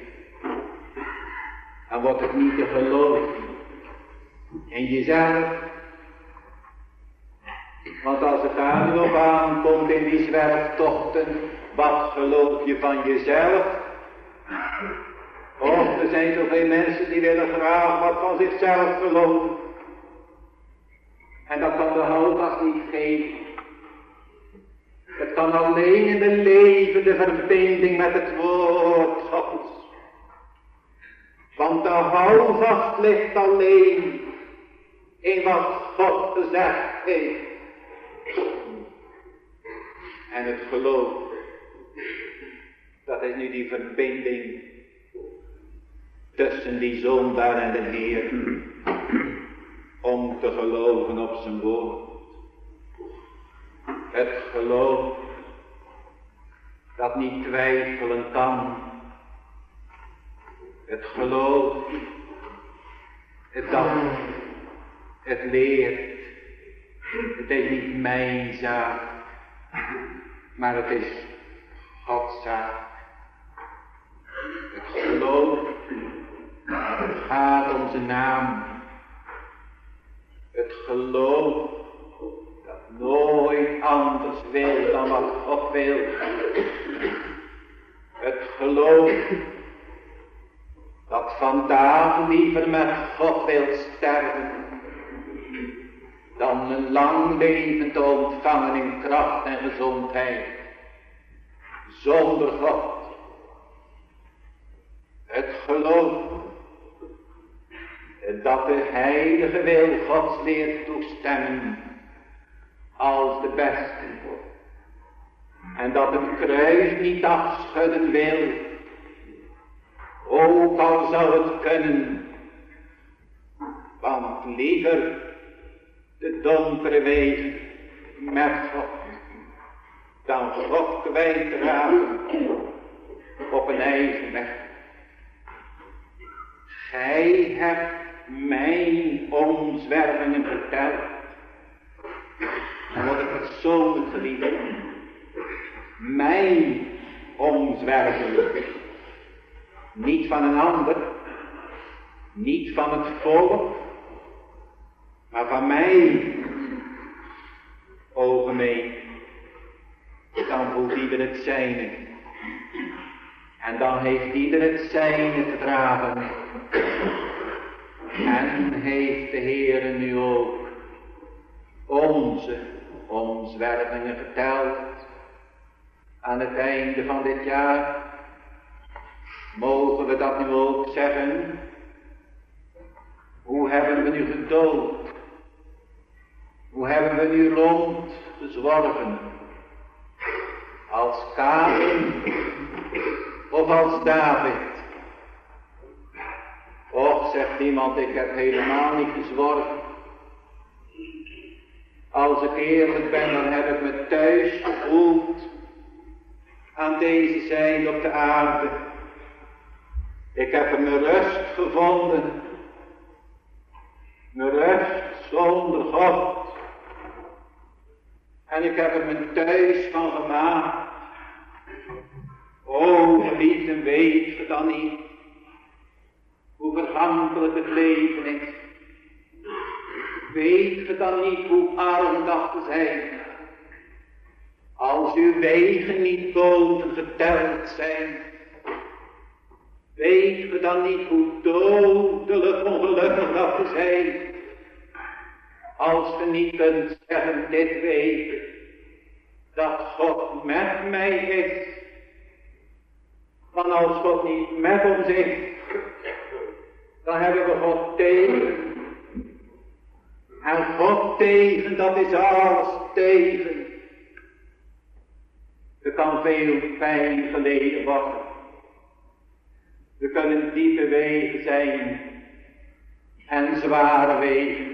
Dan wordt het niet een geloof in jezelf. Want als het daar nu op aankomt in die zwerftochten, wat geloof je van jezelf? Och, er zijn zoveel mensen die willen graag wat van zichzelf geloven. En dat kan de houvast niet geven. Het kan alleen in de levende verbinding met het woord Gods. Want de houvast ligt alleen in wat God gezegd heeft. En het geloof, dat is nu die verbinding tussen die zondaar en de Heer. Om te geloven op zijn woord. Het geloof dat niet twijfelen kan. Het geloof het dat het leert. Het is niet mijn zaak, maar het is Gods zaak. Het geloof, het gaat om zijn naam. Het geloof dat nooit anders wil dan wat God wil. Het geloof dat vandaag liever met God wil sterven dan een lang leven te ontvangen in kracht en gezondheid zonder God. Het geloof dat de heilige wil Gods leert toestemmen als de beste. En dat het kruis niet afschudden wil, ook al zou het kunnen. Want liever de donkere wegen met God dan God kwijtraken op een eigen weg. Gij hebt mijn omzwervingen verteld. Dan wordt het persoonlijk geliefd. Mijn omzwervingen. Niet van een ander. Niet van het volk. Maar van mij. O gemeen. Dan voelt ieder het zijne. En dan heeft ieder het zijne te dragen. En heeft de Heere nu ook onze omzwervingen vertelt aan het einde van dit jaar, mogen we dat nu ook zeggen? Hoe hebben we nu gedood? Hoe hebben we nu rondgezworven? Als Kain of als David? Och, zegt iemand, ik heb helemaal niet gezworven. Als ik eerlijk ben, dan heb ik me thuis gevoeld aan deze zijde op de aarde. Ik heb er mijn rust gevonden. Mijn rust zonder God. En ik heb er mijn thuis van gemaakt. O, geliefden, weet je dan niet hoe vergankelijk het leven is? Weet je dan niet hoe arm dat te zijn? Als uw wegen niet boven geteld zijn. Weet je dan niet hoe dodelijk ongelukkig dat te zijn? Als je niet kunt zeggen, dit weet ik, dat God met mij is. Want als God niet met ons is, dan hebben we God tegen. En God tegen, dat is alles tegen. Er kan veel pijn geleden worden. Er kunnen diepe wegen zijn en zware wegen.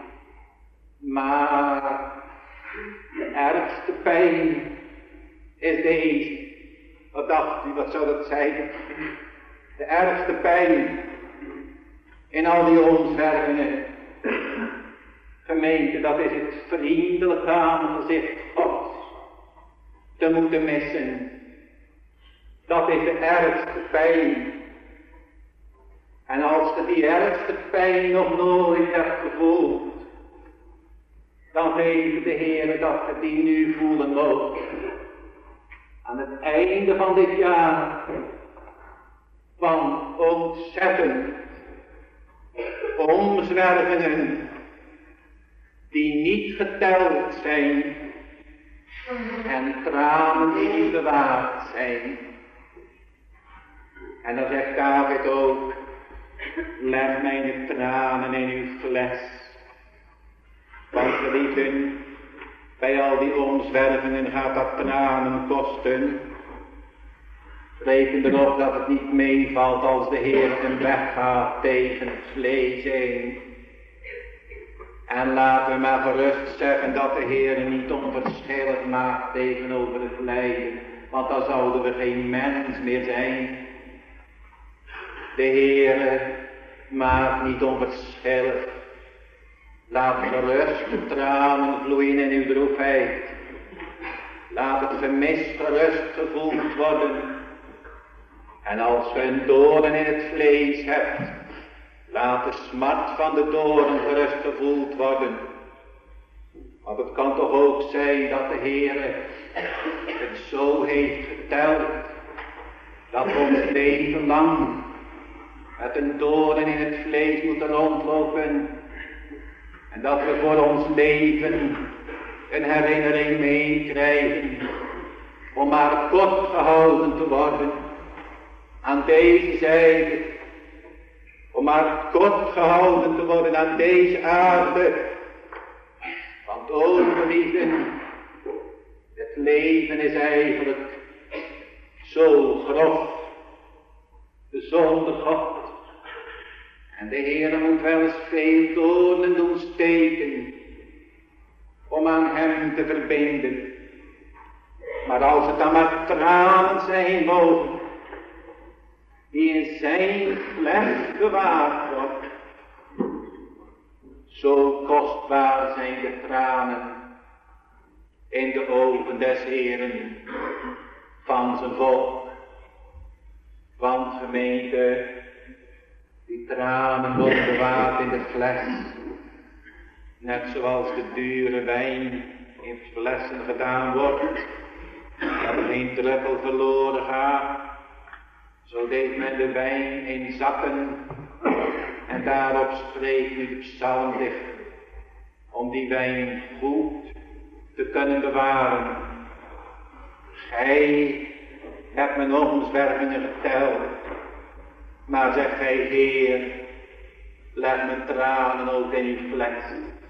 Maar de ergste pijn is deze. Wat dacht u, wat zou dat zijn? De ergste pijn in al die omzwervingen. Gemeente, dat is het vriendelijk aangezicht Gods te moeten missen. Dat is de ergste pijn. En als je die ergste pijn nog nooit hebt gevoeld, dan geeft de Heer dat je die nu voelen moet. Aan het einde van dit jaar, van ontzettend omzwervingen die niet geteld zijn en tranen die niet bewaard zijn. En dan zegt David ook, leg mijn tranen in uw fles. Want geliefden, bij al die omzwervingen gaat dat tranen kosten. Reken erop dat het niet meevalt als de Heer een weg gaat tegen het vlees heen. En laten we maar gerust zeggen dat de Heer niet onverschillig maakt tegenover het lijden. Want dan zouden we geen mens meer zijn. De Heer maakt niet onverschillig. Laat gerust de tranen vloeien in uw droefheid. Laat het gemis gerust gevoeld worden. En als je een doorn in het vlees hebt, laat de smart van de doorn gerust gevoeld worden. Want het kan toch ook zijn dat de Heer het zo heeft geteld, dat we ons leven lang met een doorn in het vlees moeten rondlopen. En dat we voor ons leven een herinnering meekrijgen om maar kort gehouden te worden aan deze zijde. Om maar kort gehouden te worden aan deze aarde. Want o geliefden, het leven is eigenlijk zo grof, zonder God. En de Heer moet wel eens veel doornen doen steken om aan hem te verbinden. Maar als het dan maar tranen zijn mogen, die in zijn fles bewaard wordt, zo kostbaar zijn de tranen in de ogen des Heeren van zijn volk. Want gemeente, die tranen worden bewaard in de fles, net zoals de dure wijn in flessen gedaan wordt, dat er geen druppel verloren gaat. Zo deed men de wijn in zakken en daarop spreekt nu de psalmdichter. om die wijn goed te kunnen bewaren. Gij hebt mijn omzwervingen geteld, maar zegt gij, Heer, leg mijn tranen ook in uw fles.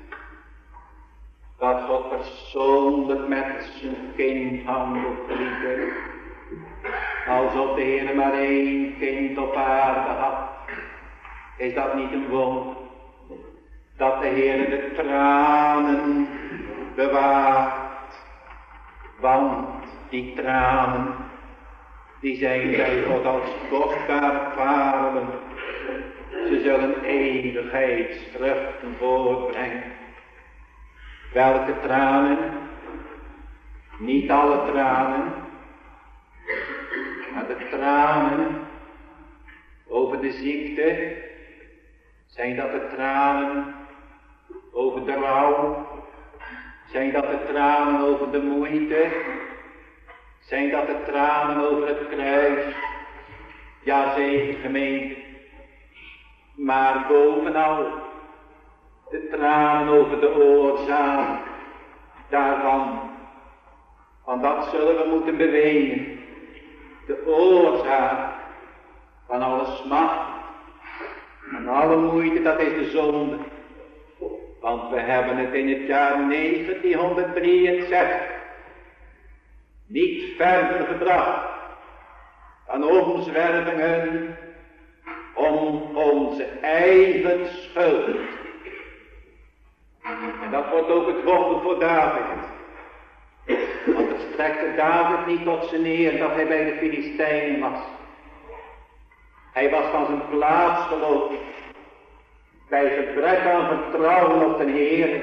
Dat God persoonlijk met zijn kind handelt, geliefde. Alsof de Heer maar één kind op aarde had, is dat niet een wonder? Dat de Heer de tranen bewaart, want die tranen, die zijn bij God als kostbare parelen. Ze zullen eeuwigheidsvruchten voortbrengen. Welke tranen? Niet alle tranen, maar de tranen over de ziekte. Zijn dat de tranen over de rouw? Zijn dat de tranen over de moeite? Zijn dat de tranen over het kruis? Ja, zeker, gemeente. Maar bovenal de tranen over de oorzaak daarvan. Want dat zullen we moeten bewegen. De oorzaak van alle smacht en alle moeite, dat is de zonde. Want we hebben het in het jaar negentienhonderddrieënzestig niet verder gebracht dan omzwervingen om onze eigen schuld. En dat wordt ook het wonder voor David. Want het strekte David niet tot zijn eer dat hij bij de Filistijnen was. Hij was van zijn plaats gelopen. Bij gebrek aan vertrouwen op de Heer.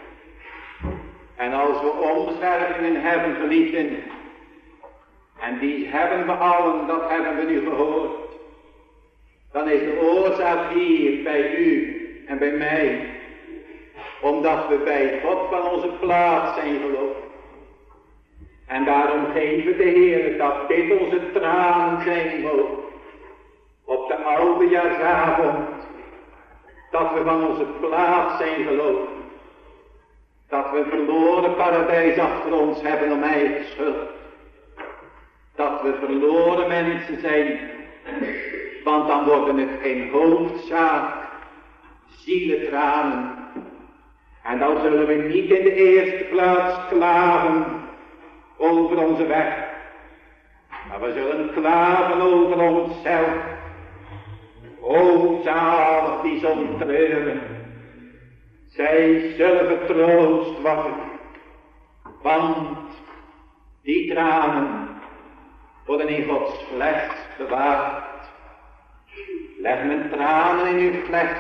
En als we omzwervingen hebben, geliefden, en die hebben we allen, dat hebben we nu gehoord, dan is de oorzaak hier bij u en bij mij, omdat we bij God van onze plaats zijn gelopen. En daarom geven de Heer dat dit onze tranen zijn mogen. Op de oudejaarsavond, dat we van onze plaats zijn gelopen. Dat we verloren paradijs achter ons hebben om eigen schuld. Dat we verloren mensen zijn. Want dan worden het geen hoofdzaak zielentranen. En dan zullen we niet in de eerste plaats klagen over onze weg. Maar we zullen klagen over onszelf. O zalig die zullen treuren. Zij zullen getroost worden. Want die tranen worden in Gods fles bewaard. Leg mijn tranen in uw fles.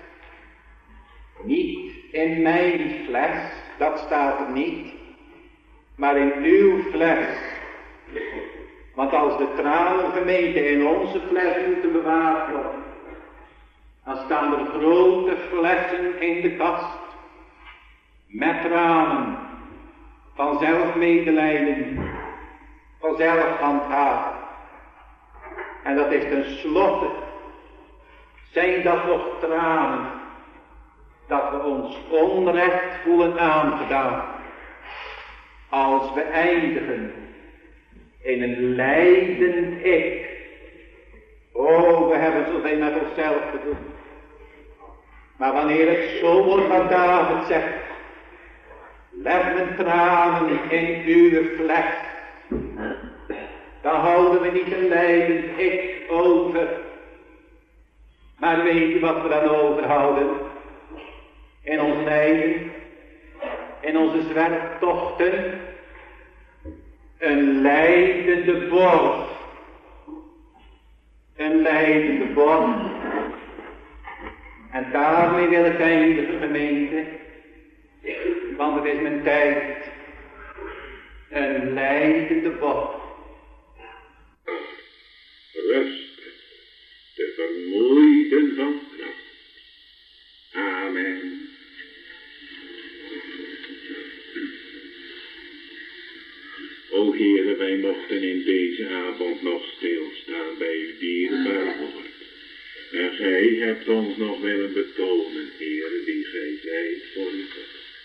Niet in mijn fles, dat staat er niet. Maar in uw fles. Want als de tranen, gemeente, in onze fles moeten bewaard worden, dan staan er grote flessen in de kast. Met tranen. Van zelfmedelijden. Van zelfhandhaving. En dat is tenslotte. Zijn dat nog tranen. Dat we ons onrecht voelen aangedaan. Als we eindigen in een lijdend ik. Oh, we hebben zoveel met onszelf te doen. Maar wanneer het zo wordt wat David zegt. Leg mijn tranen in uw fles. Dan houden we niet een lijdend ik over. Maar weet je wat we dan overhouden? In ons lijden. In onze zwerftochten. Een lijdende borst. Een lijdende borst. En daarmee wil ik eindigen, gemeente. Want het is mijn tijd. Een lijdende borst. Rust, de vermoeiden van kracht. Amen. O Heere, wij mochten in deze avond nog stilstaan bij uw dierbaar woord. En gij hebt ons nog willen betonen, Heere, wie gij zijt voor uw God.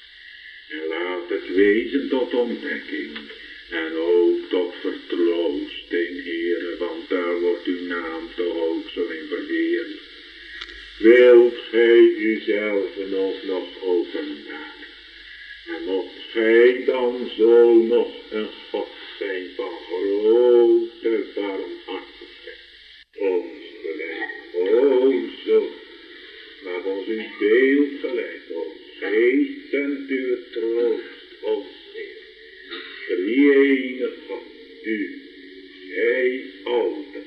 En laat het wezen tot ontdekking en ook tot vertroosting, Heere, want daar wordt uw naam toch ook zo in vereerd. Wilt gij uzelf ook nog openbaren? En mocht gij dan zo nog een God zijn van grote barmhartigheid, ons gelijk, o zo, maak ons uw beeld gelijk, ons geest en uw troost, ons Heer. Drie-enige God, u, gij altijd.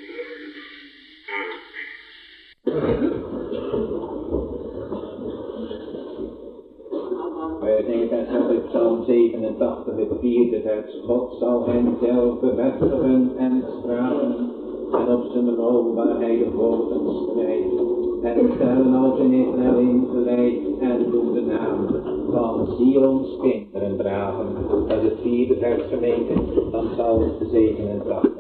Amen. Wij denken uit Psalm zevenentachtig, het vierde vers. God zal hem zelf bevestigen en stralen, en op zijn onwaarheid de volken strijden. En stellen als in Israël ingeleid, en doen de naam van Sions kinderen dragen. Dat is het vierde vers, gemeente, van Psalm zevenentachtig.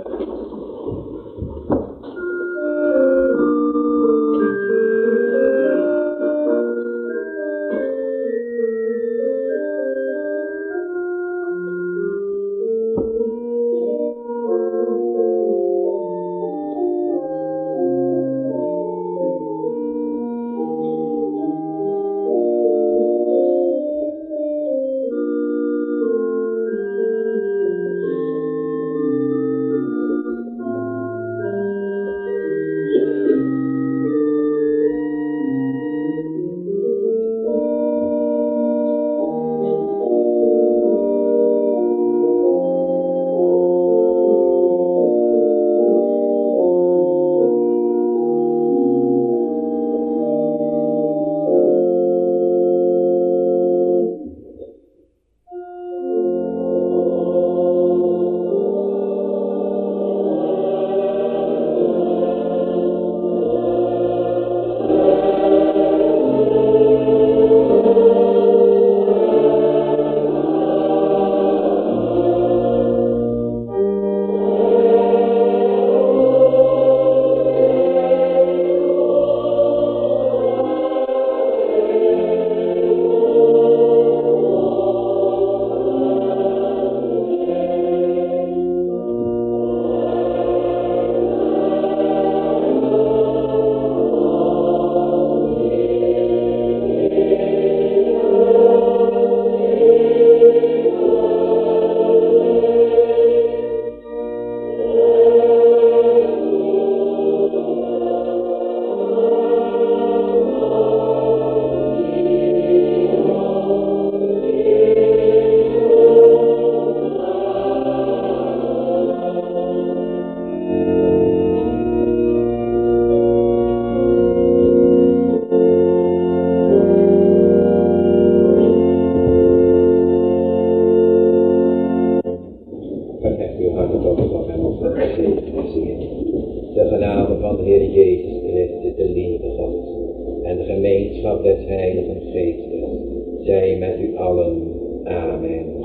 De genade van de Heer Jezus Christus, de lieve God, en de gemeenschap des Heiligen Geestes, zij met u allen. Amen.